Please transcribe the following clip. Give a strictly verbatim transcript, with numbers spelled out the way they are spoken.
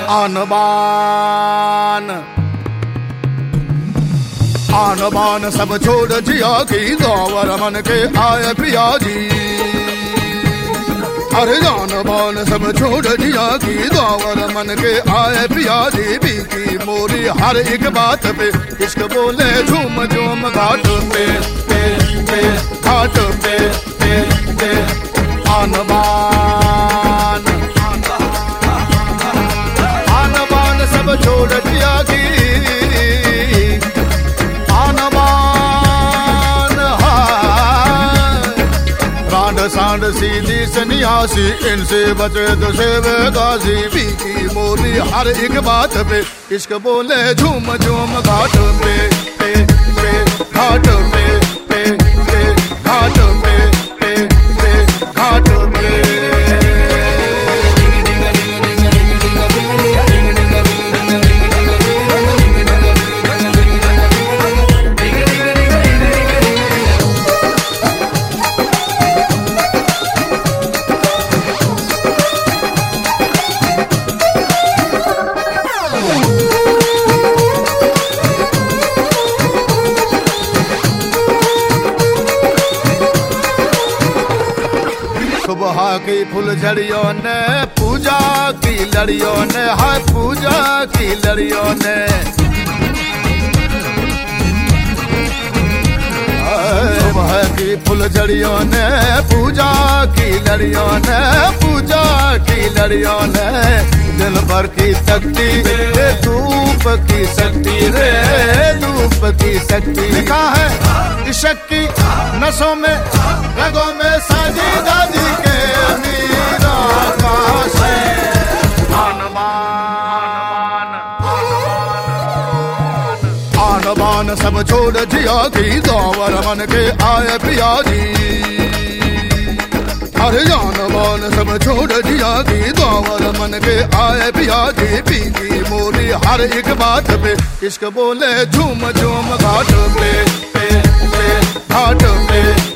आन बान आन बान सब छोड़ जिया की दावर मन के आए पिया जी। अरे जान बान सब छोड़ जिया की दावर मन के आए पिया जी। बीती मोरी हर एक बात पे इश्क बोले झूम झूम घाट पे पे पे घाट पे पे पे आन बान आन बान सब छोड़ जिया की आन बान रांड सांड सीधी सन्यासी इनसे बचे तो सेवे गाजी। बीती मोरी हर एक बात पे इश्क बोले झूम झूम घाट पे पे पे घाट पे पे पे घाट पे पे पे घाट पे। सुबह की फुलझड़ियों ने पूजा की लड़ियों ने हाय पूजा की लड़ियों ने सुबह की फुलझड़ियों ने पूजा की लड़ियों ने पूजा की लड़ियों ने दिल भर की शक्ति रे धूप की शक्ति रे धूप की शक्ति। लिखा है इश्क की नसों में रगों में साजी दादी के मीरा का से। आन बान आन बान सब छोड़ जिया की दावर मन के आए पिया जी। अरे जान बान सब छोड़ जिया की दावर मन के आए पिया जी। बीती मोरी हर एक बात पे इश्क बोले झूम झूम घाट पे पे पे घाट पे